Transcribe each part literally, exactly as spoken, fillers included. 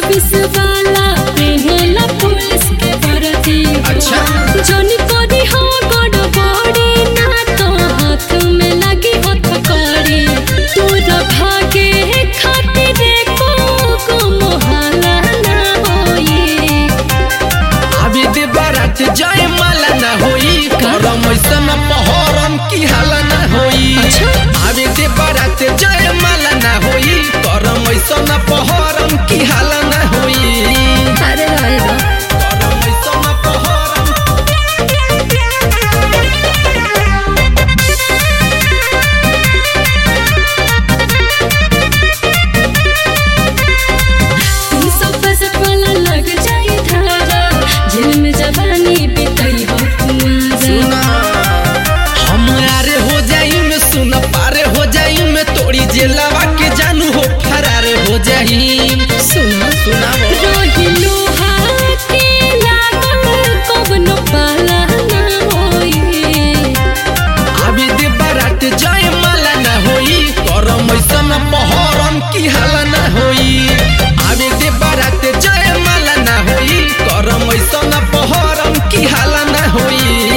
Service वाला पहनेला police के वर्दी। अच्छा जोनी कोदी हो गड़बड़ी ना तो हाथ में लगी हथकड़ी। तोरा भागे खातिर को को मोहल्ला ना होई। आवे दे बारात जाए माला ना होई करम ऐसन पहरम की हाला ना होई। अच्छा आवे दे बारात जाए माला ना होई करम ऐसन पहरम की हाला ना होई। अरे भाई बा करम ऐसन पहरम तीन सौ पैंसठ वाला लग जाए धारा। जेल में जवानी बिताई हो तुम्हारा। हम आरे हो जाई में सुन पारे हो जाई में तोड़ी जेलवा के जानू हो फरार हो जाई। सुना सुनावो रोही लोहा के लागल कवनो पाला ना होई। आवे दे बारात जाए माला ना होई करम ऐसन पहरम की हाला ना होई। आवे दे बारात जाए माला ना होई करम ऐसन पहरम की हाला ना होई।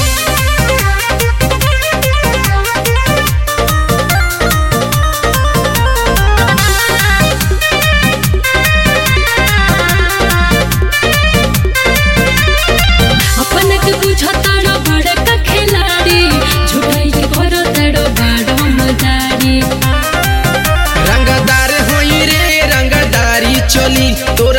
अपन के बुझतारो बड़का खिलाड़ी। झूठाई के भरो तड़ो बाड़ो मदारी। रंगदार होई रे रंगदारी चली तोर